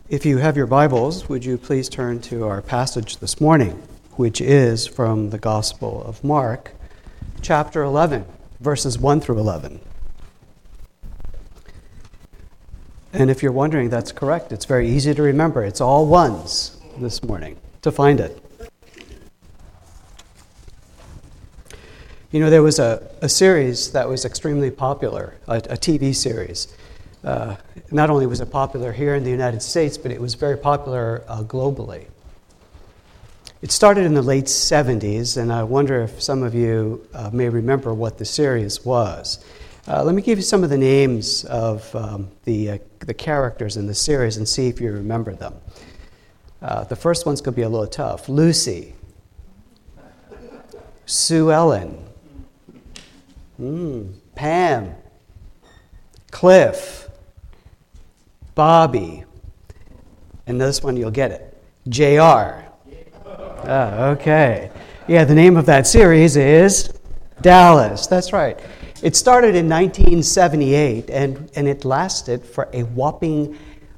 If you have your Bibles, would you please turn to our passage this morning, which is from the Gospel of Mark, chapter 11, verses 1 through 11. And if you're wondering, that's correct. It's very easy to remember. It's all ones this morning to find it. You know, there was a series that was extremely popular, a TV series. Not only was it popular here in the United States, but it was very popular globally. It started in the late 70s, and I wonder if some of you may remember what the series was. Let me give you some of the names of the characters in the series and see if you remember them. The first one's going to be a little tough. Lucy. Sue Ellen. Pam. Cliff. Bobby. And this one, you'll get it. J.R. Okay. Yeah, the name of that series is Dallas. That's right. It started in 1978, and it lasted for a whopping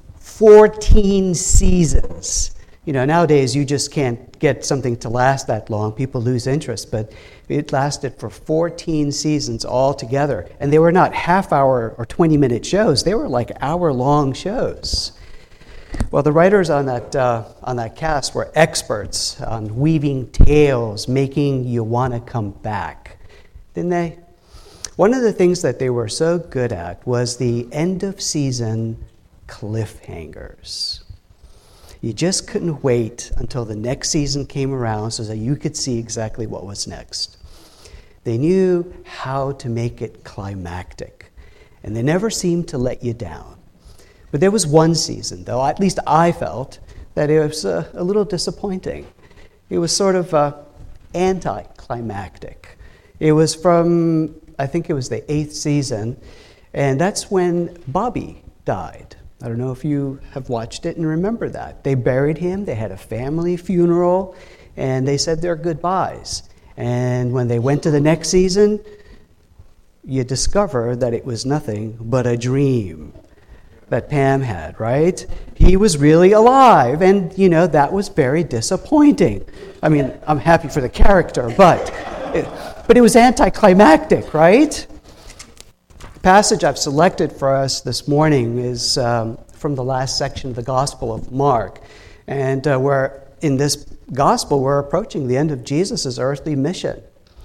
14 seasons. You know, nowadays you just can't get something to last that long. People lose interest, but it lasted for 14 seasons altogether. And they were not half-hour or 20-minute shows. They were like hour-long shows. Well, the writers on that cast were experts on weaving tales, making you want to come back, didn't they? One of the things that they were so good at was the end-of-season cliffhangers. You just couldn't wait until the next season came around so that you could see exactly what was next. They knew how to make it climactic, and they never seemed to let you down. But there was one season, though, at least I felt, that it was a little disappointing. It was sort of anticlimactic. It was from, I think it was the 8th season, and that's when Bobby died. I don't know if you have watched it and remember that. They buried him, they had a family funeral, and they said their goodbyes. And when they went to the next season, you discover that it was nothing but a dream that Pam had, right? He was really alive, and, you know, that was very disappointing. I mean, I'm happy for the character, but it was anticlimactic, right? The passage I've selected for us this morning is from the last section of the Gospel of Mark. And in this Gospel, we're approaching the end of Jesus' earthly mission.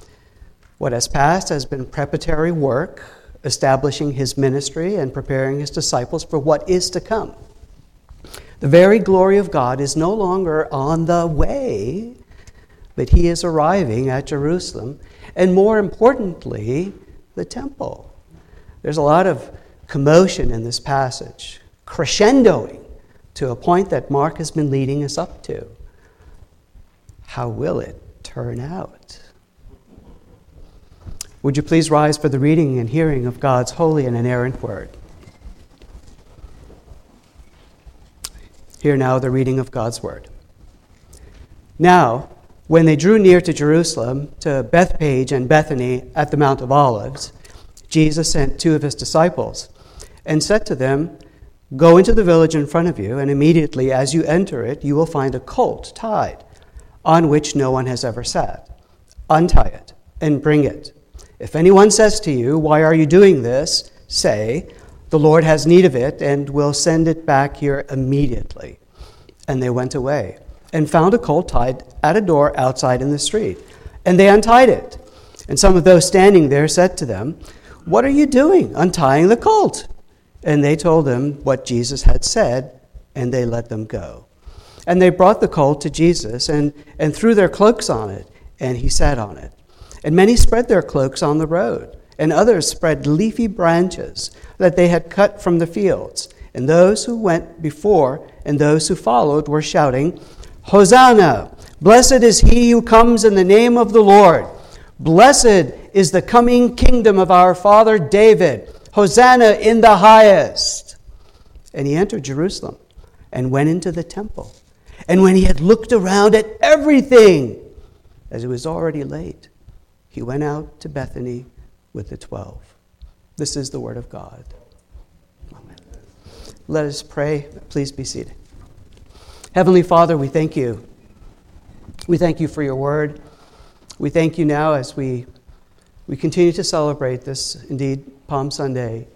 What has passed has been preparatory work, establishing his ministry and preparing his disciples for what is to come. The very glory of God is no longer on the way, but he is arriving at Jerusalem, and more importantly, the temple. There's a lot of commotion in this passage, crescendoing to a point that Mark has been leading us up to. How will it turn out? Would you please rise for the reading and hearing of God's holy and inerrant word? Hear now the reading of God's word. Now, when they drew near to Jerusalem, to Bethphage and Bethany at the Mount of Olives, Jesus sent 2 of his disciples and said to them, "Go into the village in front of you, and immediately as you enter it, you will find a colt tied, on which no one has ever sat. Untie it and bring it. If anyone says to you, 'Why are you doing this?' say, 'The Lord has need of it, and will send it back here immediately.'" And they went away and found a colt tied at a door outside in the street. And they untied it. And some of those standing there said to them, "What are you doing, untying the colt?" And they told him what Jesus had said, and they let them go. And they brought the colt to Jesus and threw their cloaks on it, and he sat on it. And many spread their cloaks on the road, and others spread leafy branches that they had cut from the fields. And those who went before and those who followed were shouting, "Hosanna! Blessed is he who comes in the name of the Lord. Blessed is the coming kingdom of our father David. Hosanna in the highest." And he entered Jerusalem and went into the temple. And when he had looked around at everything, as it was already late, he went out to Bethany with the 12. This is the word of God. Amen. Let us pray. Please be seated. Heavenly Father, we thank you. We thank you for your word. We thank you now as we continue to celebrate this, indeed, Palm Sunday,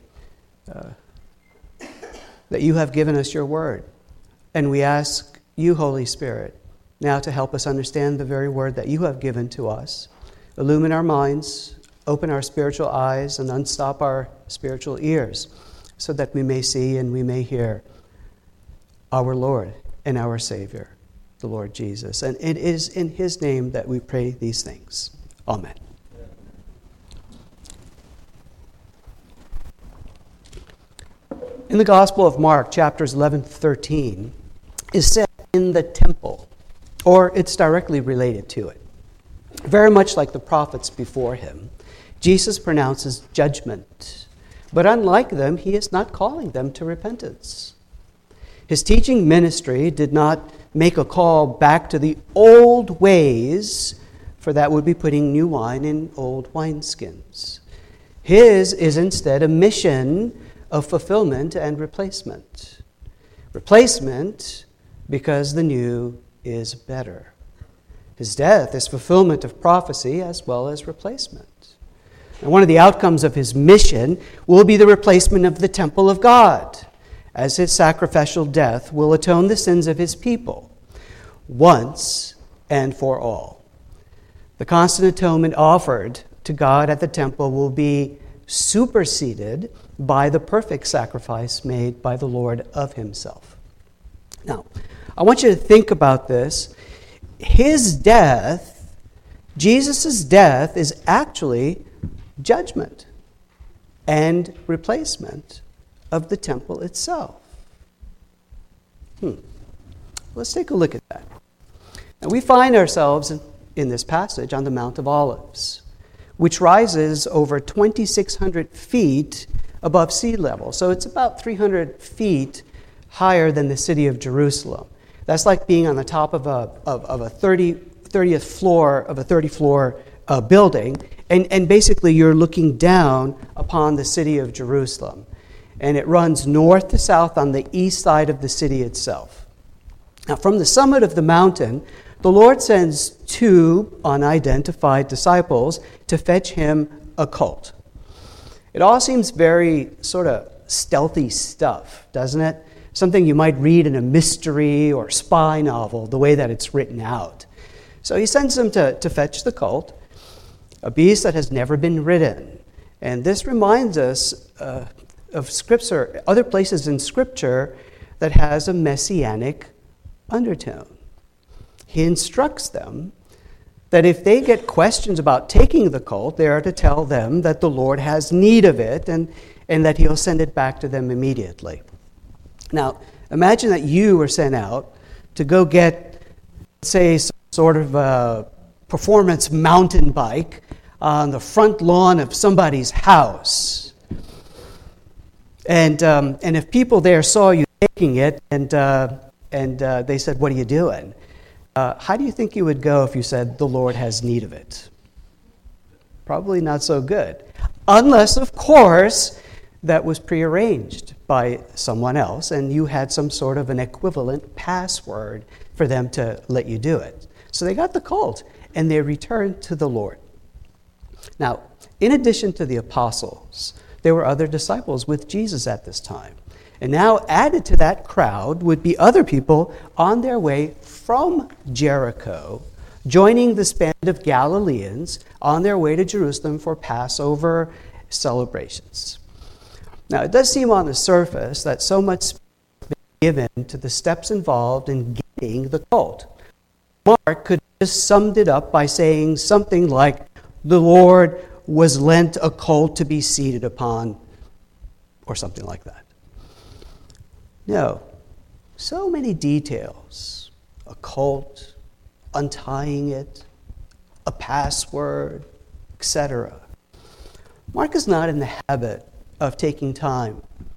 that you have given us your word. And we ask you, Holy Spirit, now to help us understand the very word that you have given to us. Illumine our minds, open our spiritual eyes, and unstop our spiritual ears, so that we may see and we may hear our Lord and our Savior, the Lord Jesus. And it is in his name that we pray these things. Amen. In the Gospel of Mark, chapters 11 to 13, is set in the temple, or it's directly related to it. Very much like the prophets before him, Jesus pronounces judgment. But unlike them, he is not calling them to repentance. His teaching ministry did not make a call back to the old ways, for that would be putting new wine in old wineskins. His is instead a mission of fulfillment and replacement. Replacement because the new is better. His death is fulfillment of prophecy as well as replacement. And one of the outcomes of his mission will be the replacement of the temple of God, as his sacrificial death will atone the sins of his people once and for all. The constant atonement offered to God at the temple will be superseded by the perfect sacrifice made by the Lord of himself. Now, I want you to think about this. His death, Jesus' death, is actually judgment and replacement of the temple itself. Let's take a look at that. Now, we find ourselves in this passage on the Mount of Olives, which rises over 2,600 feet above sea level. So it's about 300 feet higher than the city of Jerusalem. That's like being on the top of a 30th floor of a 30-floor building, and basically you're looking down upon the city of Jerusalem. And it runs north to south on the east side of the city itself. Now, from the summit of the mountain, the Lord sends two unidentified disciples to fetch him a colt. It all seems very sort of stealthy stuff, doesn't it? Something you might read in a mystery or spy novel, the way that it's written out. So he sends them to fetch the colt, a beast that has never been ridden. And this reminds us of Scripture, other places in Scripture that has a messianic undertone. He instructs them that if they get questions about taking the colt, they are to tell them that the Lord has need of it and that he'll send it back to them immediately. Now, imagine that you were sent out to go get, say, some sort of a performance mountain bike on the front lawn of somebody's house. And if people there saw you taking it and they said, "What are you doing?" How do you think you would go if you said, "The Lord has need of it"? Probably not so good. Unless, of course, that was prearranged by someone else and you had some sort of an equivalent password for them to let you do it. So they got the colt and they returned to the Lord. Now, in addition to the apostles, there were other disciples with Jesus at this time. And now added to that crowd would be other people on their way from Jericho, joining this band of Galileans on their way to Jerusalem for Passover celebrations. Now, it does seem on the surface that so much space has been given to the steps involved in getting the colt. Mark could have just summed it up by saying something like, "The Lord was lent a colt to be seated upon," or something like that. No, so many details. A colt, untying it, a password, etc. Mark is not in the habit of taking time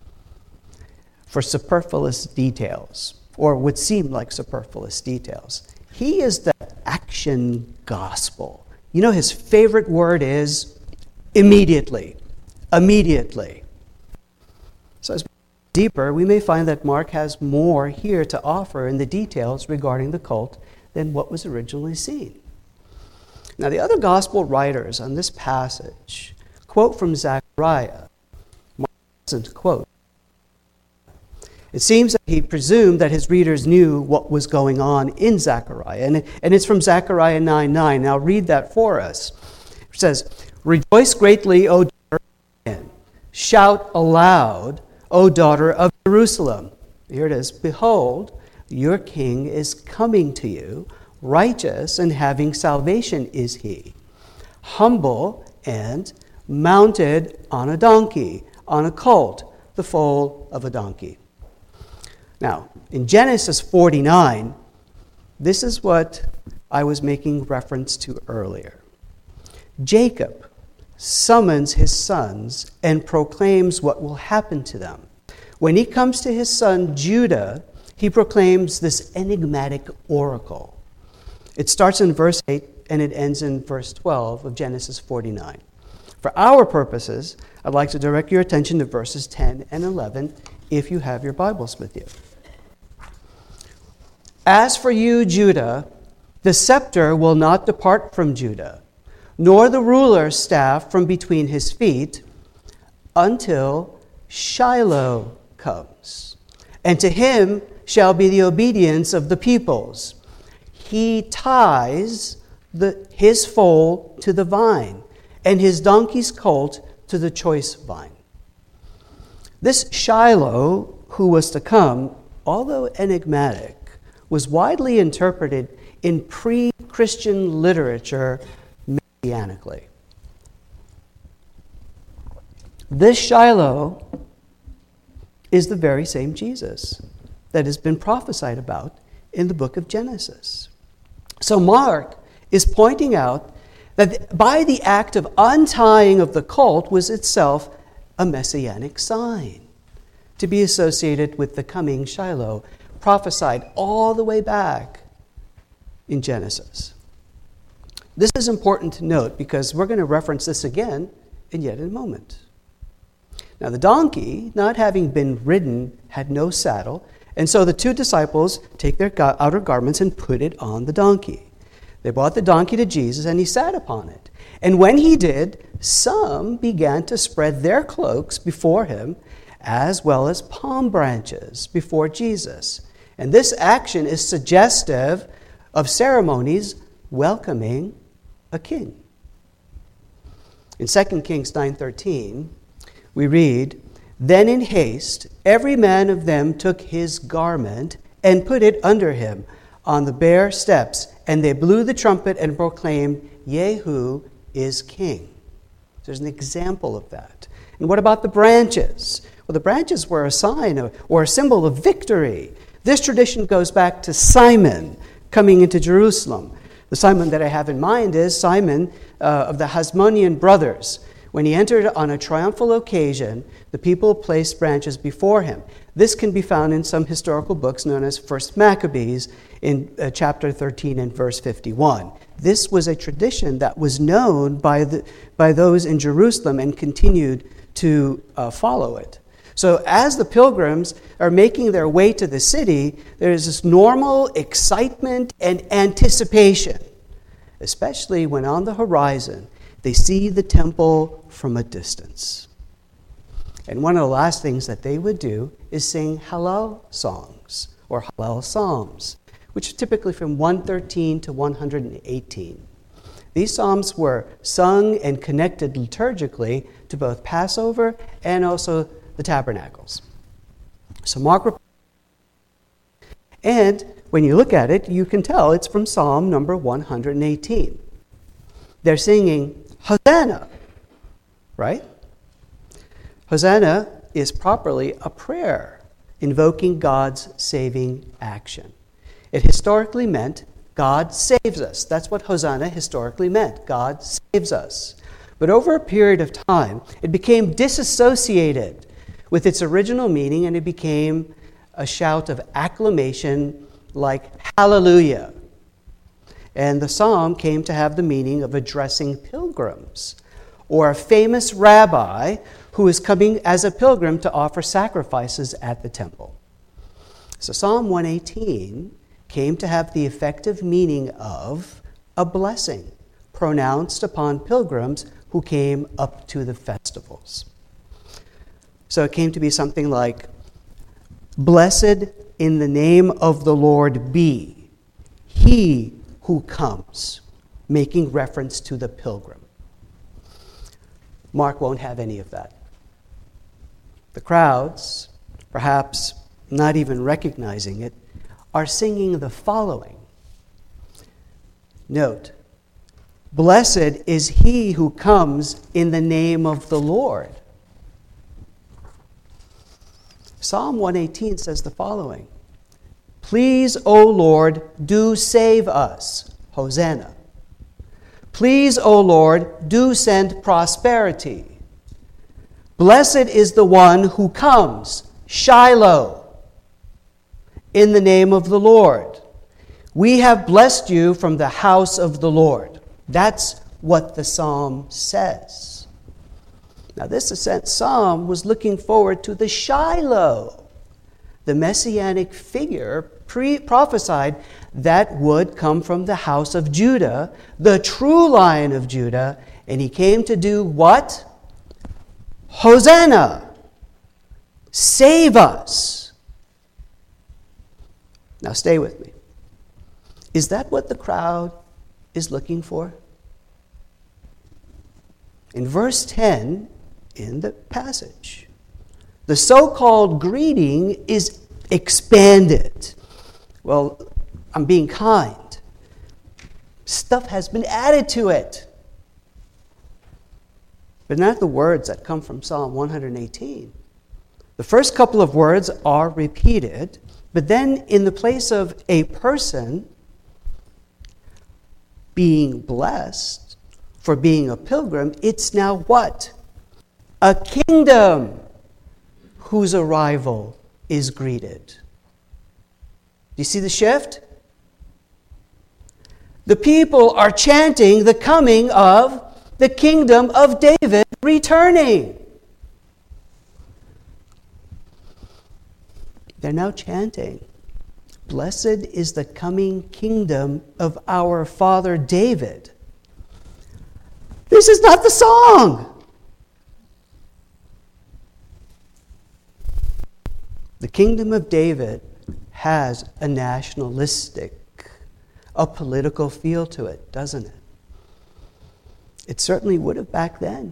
for superfluous details, or would seem like superfluous details. He is the action gospel. You know, his favorite word is immediately. Immediately. So as we deeper, we may find that Mark has more here to offer in the details regarding the cult than what was originally seen. Now, the other gospel writers on this passage quote from Zechariah. Mark doesn't quote. It seems that he presumed that his readers knew what was going on in Zechariah, and it's from Zechariah 9:9. Now, read that for us. It says, "Rejoice greatly, O daughter of Zion. Shout aloud, O daughter of Jerusalem." Here it is. "Behold, your king is coming to you. Righteous and having salvation is he. Humble and mounted on a donkey, on a colt, the foal of a donkey." Now, in Genesis 49, this is what I was making reference to earlier. Jacob summons his sons and proclaims what will happen to them. When he comes to his son Judah, he proclaims this enigmatic oracle. It starts in verse 8 and it ends in verse 12 of Genesis 49. For our purposes, I'd like to direct your attention to verses 10 and 11 if you have your Bibles with you. "As for you, Judah, the scepter will not depart from Judah, nor the ruler's staff from between his feet, until Shiloh comes. And to him shall be the obedience of the peoples. He ties his foal to the vine, and his donkey's colt to the choice vine." This Shiloh, who was to come, although enigmatic, was widely interpreted in pre-Christian literature messianically. This Shiloh is the very same Jesus that has been prophesied about in the book of Genesis. So Mark is pointing out that by the act of untying of the colt was itself a messianic sign to be associated with the coming Shiloh, prophesied all the way back in Genesis. This is important to note because we're going to reference this again in yet a moment. Now, the donkey, not having been ridden, had no saddle, and so the two disciples take their outer garments and put it on the donkey. They brought the donkey to Jesus, and he sat upon it. And when he did, some began to spread their cloaks before him, as well as palm branches before Jesus. And this action is suggestive of ceremonies welcoming a king. In 2 Kings 9:13, we read, "Then in haste every man of them took his garment and put it under him on the bare steps, and they blew the trumpet and proclaimed, 'Jehu is king.'" There's an example of that. And what about the branches? Well, the branches were a sign or a symbol of victory. This tradition goes back to Simon coming into Jerusalem. The Simon that I have in mind is Simon of the Hasmonean brothers. When he entered on a triumphal occasion, the people placed branches before him. This can be found in some historical books known as First Maccabees in chapter 13 and verse 51. This was a tradition that was known by those in Jerusalem and continued to follow it. So as the pilgrims are making their way to the city, there is this normal excitement and anticipation, especially when on the horizon they see the temple from a distance. And one of the last things that they would do is sing Hallel songs or Hallel psalms, which are typically from 113 to 118. These psalms were sung and connected liturgically to both Passover and also the tabernacles. So Mark, and when you look at it, you can tell it's from Psalm number 118. They're singing Hosanna, right? Hosanna is properly a prayer invoking God's saving action. It historically meant God saves us. That's what Hosanna historically meant. God saves us. But over a period of time, it became disassociated with its original meaning, and it became a shout of acclamation like hallelujah. And the psalm came to have the meaning of addressing pilgrims or a famous rabbi who is coming as a pilgrim to offer sacrifices at the temple. So Psalm 118 came to have the effective meaning of a blessing pronounced upon pilgrims who came up to the festivals. So it came to be something like, "Blessed in the name of the Lord be he who comes," making reference to the pilgrim. Mark won't have any of that. The crowds, perhaps not even recognizing it, are singing the following. Note, "Blessed is he who comes in the name of the Lord." Psalm 118 says the following. "Please, O Lord, do save us." Hosanna. "Please, O Lord, do send prosperity." "Blessed is the one who comes," Shiloh, "in the name of the Lord. We have blessed you from the house of the Lord." That's what the psalm says. Now, this psalm was looking forward to the Shiloh, the messianic figure prophesied that would come from the house of Judah, the true Lion of Judah, and he came to do what? Hosanna! Save us! Now stay with me. Is that what the crowd is looking for? In verse 10, in the passage, the so-called greeting is expanded. Well, I'm being kind. Stuff has been added to it. But not the words that come from Psalm 118. The first couple of words are repeated, but then in the place of a person being blessed for being a pilgrim, it's now what? A kingdom whose arrival is greeted. Do you see the shift? The people are chanting the coming of the kingdom of David returning. They're now chanting, "Blessed is the coming kingdom of our father David." This is not the song. The kingdom of David has a nationalistic, a political feel to it, doesn't it? It certainly would have back then.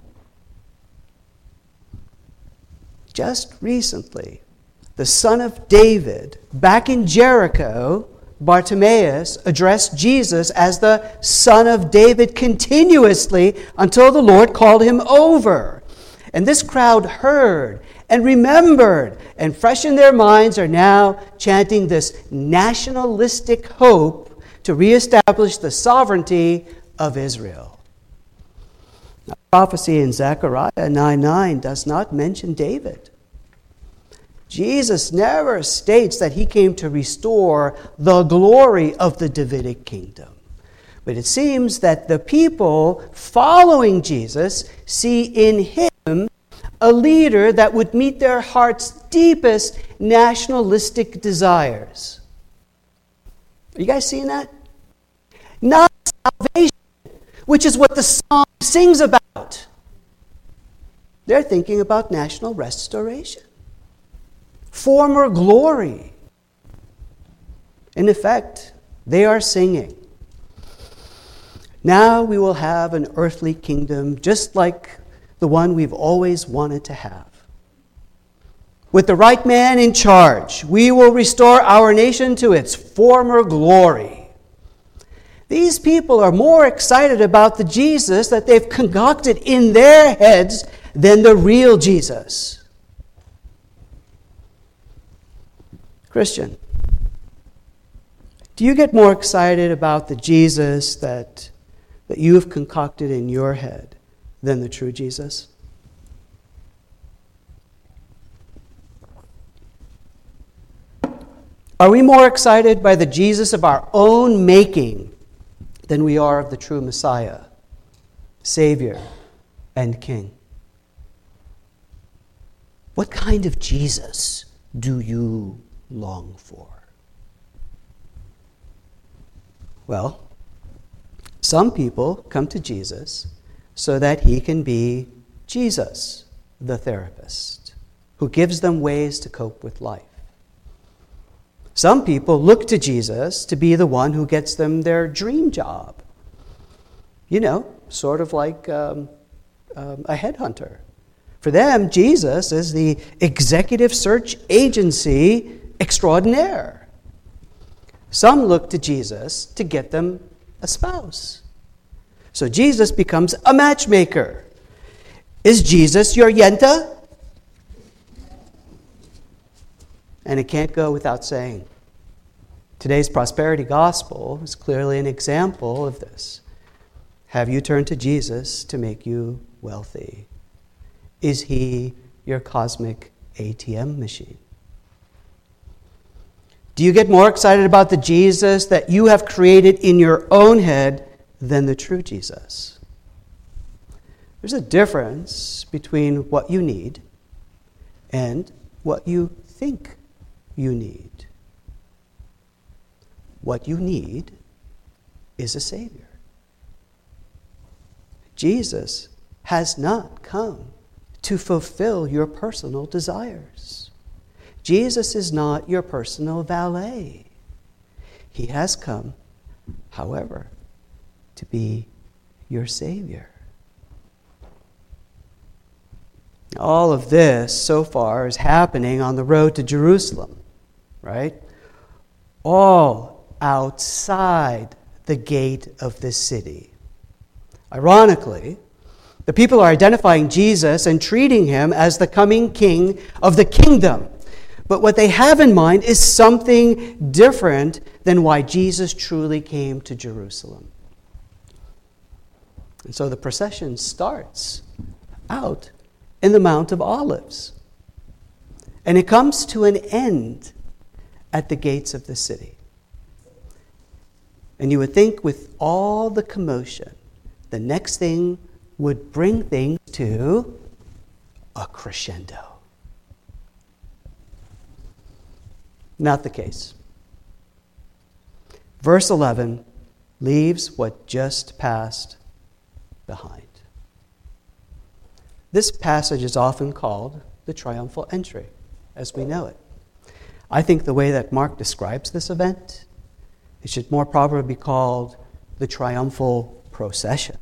Just recently, the son of David, back in Jericho, Bartimaeus addressed Jesus as the son of David continuously until the Lord called him over. And this crowd heard and remembered, and fresh in their minds are now chanting this nationalistic hope to reestablish the sovereignty of Israel. Now, prophecy in Zechariah 9:9 does not mention David. Jesus never states that he came to restore the glory of the Davidic kingdom. But it seems that the people following Jesus see in him a leader that would meet their heart's deepest nationalistic desires. Are you guys seeing that? Not salvation, which is what the psalm sings about. They're thinking about national restoration, former glory. In effect, they are singing, "Now we will have an earthly kingdom just like the one we've always wanted to have. With the right man in charge, we will restore our nation to its former glory." These people are more excited about the Jesus that they've concocted in their heads than the real Jesus. Christian, do you get more excited about the Jesus that you have concocted in your head than the true Jesus? Are we more excited by the Jesus of our own making than we are of the true Messiah, Savior, and King? What kind of Jesus do you long for? Well, some people come to Jesus so that he can be Jesus, the therapist, who gives them ways to cope with life. Some people look to Jesus to be the one who gets them their dream job. You know, sort of like a headhunter. For them, Jesus is the executive search agency extraordinaire. Some look to Jesus to get them a spouse. So Jesus becomes a matchmaker. Is Jesus your yenta? And it can't go without saying, today's prosperity gospel is clearly an example of this. Have you turned to Jesus to make you wealthy? Is he your cosmic ATM machine? Do you get more excited about the Jesus that you have created in your own head than the true Jesus? There's a difference between what you need and what you think you need. What you need is a Savior. Jesus has not come to fulfill your personal desires. Jesus is not your personal valet. He has come, however, to be your Savior. All of this so far is happening on the road to Jerusalem, right? All outside the gate of this city. Ironically, the people are identifying Jesus and treating him as the coming king of the kingdom. But what they have in mind is something different than why Jesus truly came to Jerusalem. And so the procession starts out in the Mount of Olives. And it comes to an end at the gates of the city. And you would think with all the commotion, the next thing would bring things to a crescendo. Not the case. Verse 11 leaves what just passed behind. This passage is often called the triumphal entry, as we know it. I think the way that Mark describes this event, it should more properly be called the triumphal procession.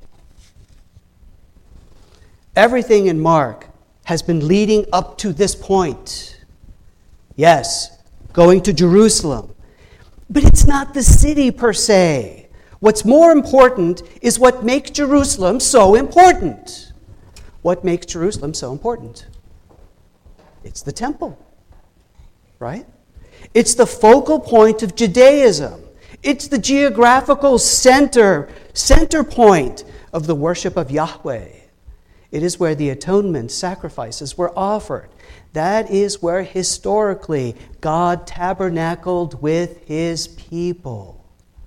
Everything in Mark has been leading up to this point. Yes, going to Jerusalem. But it's not the city per se. What's more important is what makes Jerusalem so important. What makes Jerusalem so important? It's the temple, right? It's the focal point of Judaism. It's the geographical center point of the worship of Yahweh. It is where the atonement sacrifices were offered. That is where historically God tabernacled with his people.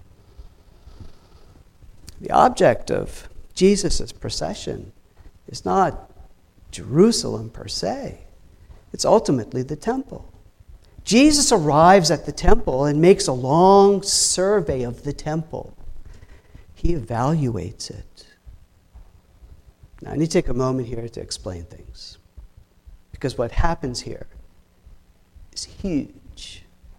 The object of Jesus' procession is not Jerusalem per se. It's ultimately the temple. Jesus arrives at the temple and makes a long survey of the temple. He evaluates it. Now, I need to take a moment here to explain things. Because what happens here is huge.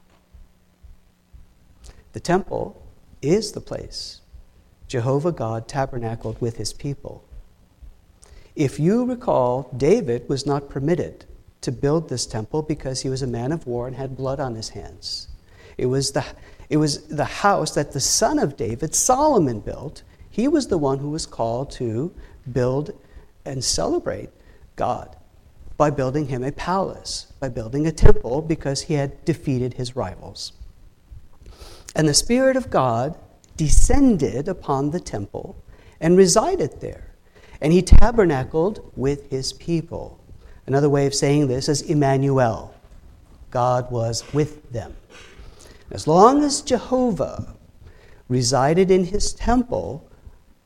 The temple is the place Jehovah God tabernacled with his people. If you recall, David was not permitted to build this temple because he was a man of war and had blood on his hands. It was the house that the son of David, Solomon, built. He was the one who was called to build and celebrate God by building him a palace, by building a temple, because he had defeated his rivals. And the Spirit of God descended upon the temple and resided there. And he tabernacled with his people. Another way of saying this is Emmanuel. God was with them. As long as Jehovah resided in his temple,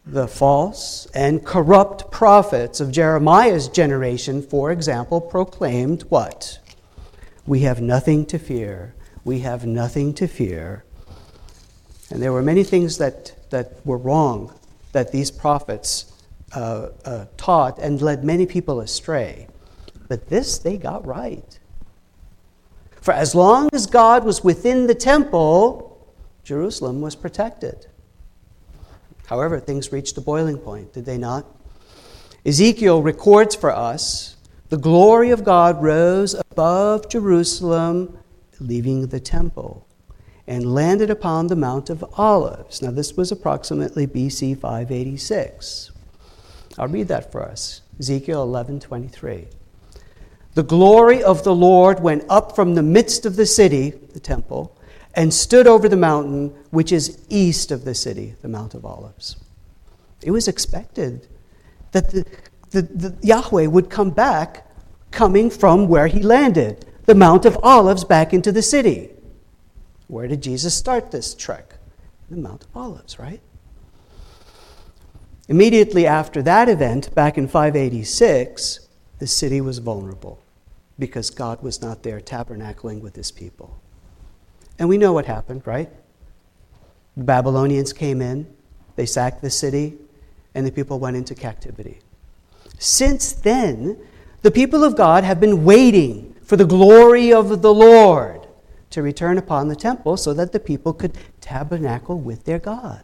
The false and corrupt prophets of Jeremiah's generation, for example, proclaimed what? We have nothing to fear. We have nothing to fear. And there were many things that were wrong that these prophets taught and led many people astray. But this they got right. For as long as God was within the temple, Jerusalem was protected. However, things reached a boiling point, did they not? Ezekiel records for us the glory of God rose above Jerusalem, leaving the temple, and landed upon the Mount of Olives. Now, this was approximately BC 586. I'll read that for us. Ezekiel 11:23. The glory of the Lord went up from the midst of the city, the temple, and stood over the mountain which is east of the city, the Mount of Olives. It was expected that the Yahweh would come back, coming from where he landed, the Mount of Olives, back into the city. Where did Jesus start this trek? The Mount of Olives, right? Immediately after that event, back in 586, the city was vulnerable because God was not there tabernacling with his people. And we know what happened, right? The Babylonians came in, they sacked the city, and the people went into captivity. Since then, the people of God have been waiting for the glory of the Lord to return upon the temple so that the people could tabernacle with their God.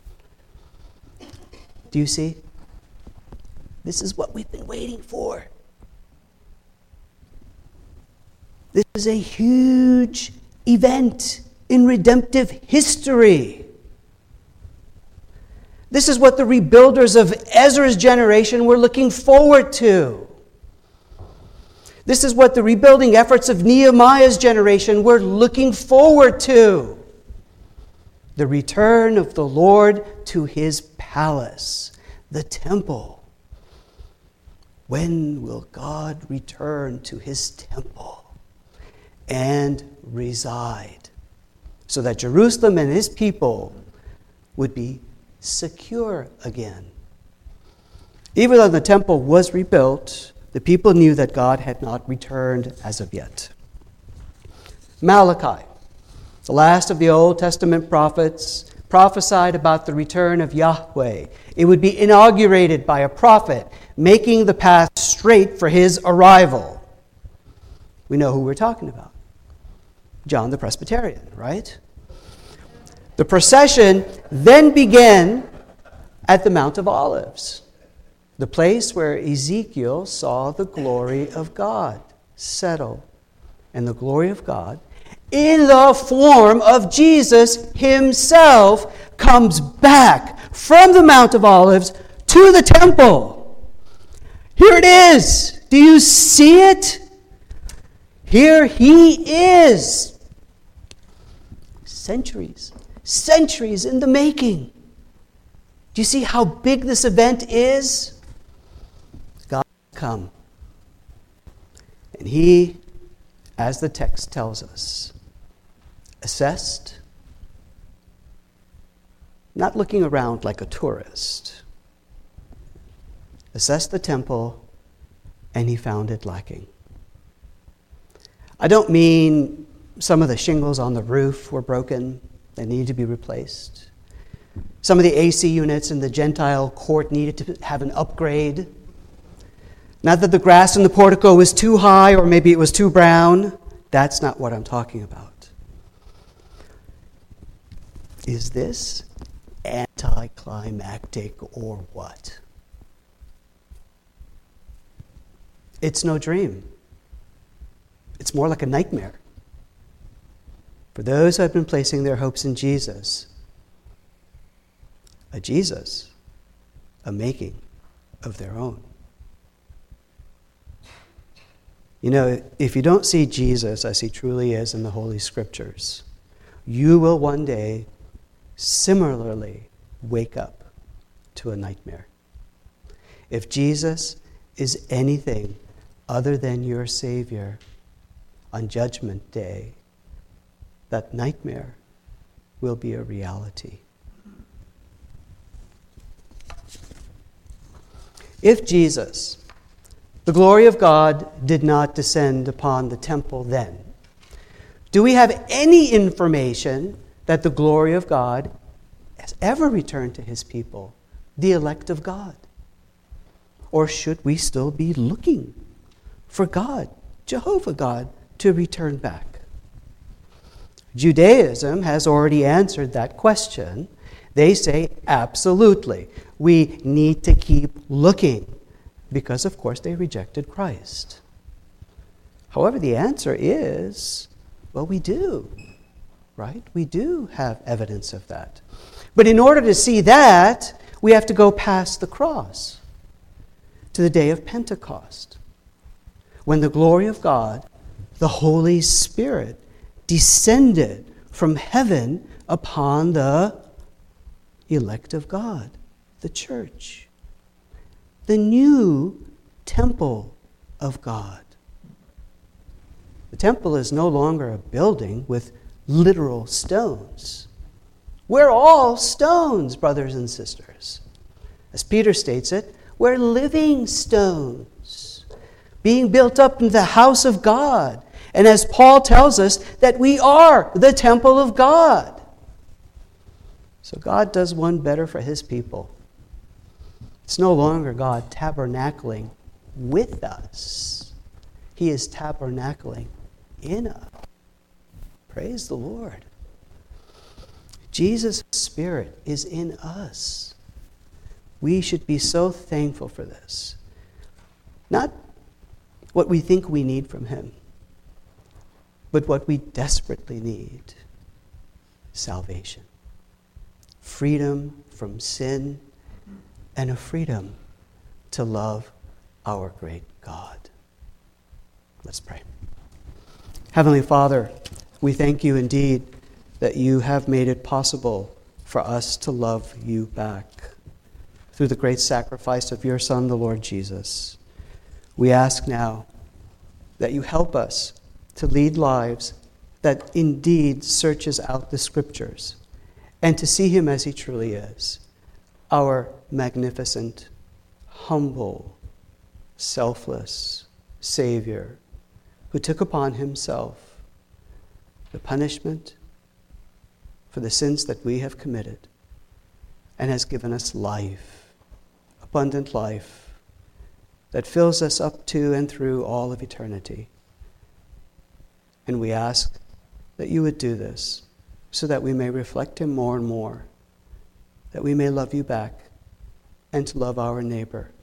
Do you see? This is what we've been waiting for. This is a huge event in redemptive history. This is what the rebuilders of Ezra's generation were looking forward to. This is what the rebuilding efforts of Nehemiah's generation were looking forward to. The return of the Lord to his palace, the temple. When will God return to his temple and reside so that Jerusalem and his people would be secure again? Even though the temple was rebuilt, the people knew that God had not returned as of yet. Malachi, the last of the Old Testament prophets, prophesied about the return of Yahweh. It would be inaugurated by a prophet, making the path straight for his arrival. We know who we're talking about. John the Presbyterian, right? The procession then began at the Mount of Olives, the place where Ezekiel saw the glory of God settle. And the glory of God, in the form of Jesus himself, comes back from the Mount of Olives to the temple. Here it is. Do you see it? Here he is. Centuries in the making. Do you see how big this event is? God come. And he, as the text tells us, assessed, not looking around like a tourist, assessed the temple, and he found it lacking. I don't mean some of the shingles on the roof were broken and needed to be replaced. Some of the AC units in the Gentile court needed to have an upgrade. Not that the grass in the portico was too high or maybe it was too brown. That's not what I'm talking about. Is this anticlimactic or what? It's no dream. It's more like a nightmare. For those who have been placing their hopes in Jesus, a making of their own. You know, if you don't see Jesus as he truly is in the Holy Scriptures, you will one day similarly wake up to a nightmare. If Jesus is anything other than your Savior, on Judgment Day, that nightmare will be a reality. If Jesus, the glory of God, did not descend upon the temple then, do we have any information that the glory of God has ever returned to his people, the elect of God? Or should we still be looking for God, Jehovah God, to return back? Judaism has already answered that question. They say, absolutely, we need to keep looking, because, of course, they rejected Christ. However, the answer is, well, we do, right? We do have evidence of that. But in order to see that, we have to go past the cross to the day of Pentecost, when the glory of God, the Holy Spirit, descended from heaven upon the elect of God, the church, the new temple of God. The temple is no longer a building with literal stones. We're all stones, brothers and sisters. As Peter states it, we're living stones, being built up into the house of God. And as Paul tells us, that we are the temple of God. So God does one better for his people. It's no longer God tabernacling with us. He is tabernacling in us. Praise the Lord. Jesus' Spirit is in us. We should be so thankful for this. Not what we think we need from him, but what we desperately need: salvation, freedom from sin, and a freedom to love our great God. Let's pray. Heavenly Father, we thank you indeed that you have made it possible for us to love you back through the great sacrifice of your Son, the Lord Jesus. We ask now that you help us to lead lives that indeed searches out the Scriptures and to see him as he truly is, our magnificent, humble, selfless Savior who took upon himself the punishment for the sins that we have committed and has given us life, abundant life that fills us up to and through all of eternity. And we ask that you would do this so that we may reflect him more and more, that we may love you back and to love our neighbor